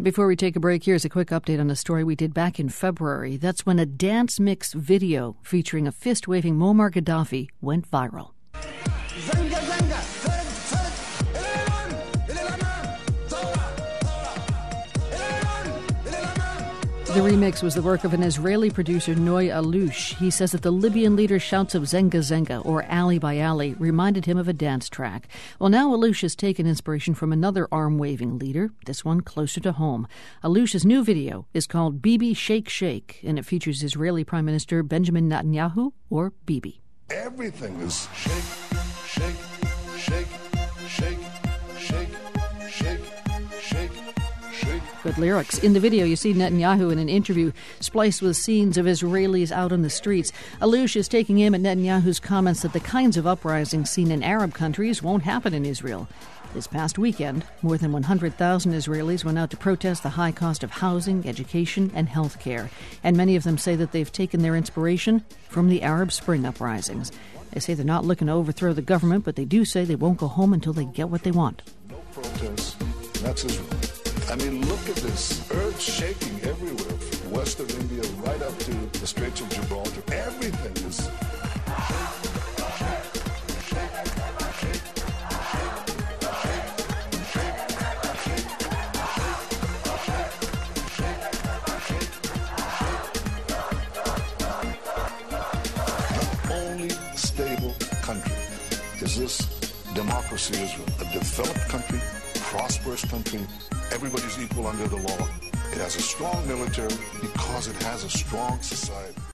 Before we take a break, here's a quick update on a story we did back in February. That's when a dance mix video featuring a fist-waving Muammar Gaddafi went viral. The remix was the work of an Israeli producer, Noy Alouche. He says that the Libyan leader's shouts of Zenga Zenga, or Ali by Ali, reminded him of a dance track. Well, now Alouche has taken inspiration from another arm-waving leader, this one closer to home. Alouche's new video is called Bibi Shake Shake, and it features Israeli Prime Minister Benjamin Netanyahu, or Bibi. Everything is shake, shake, shake, shake, shake, shake, shake, shake. Good lyrics. In the video, you see Netanyahu in an interview spliced with scenes of Israelis out on the streets. Alouche is taking aim at Netanyahu's comments that the kinds of uprisings seen in Arab countries won't happen in Israel. This past weekend, more than 100,000 Israelis went out to protest the high cost of housing, education, and health care. And many of them say that they've taken their inspiration from the Arab Spring uprisings. They say they're not looking to overthrow the government, but they do say they won't go home until they get what they want. No protests. That's Israel. I mean, look at this. Earth shaking everywhere, from west of India right up to the Straits of Gibraltar. Everything is stable country is this democracy Israel, a developed country, prosperous country, everybody's equal under the law. It has a strong military because it has a strong society.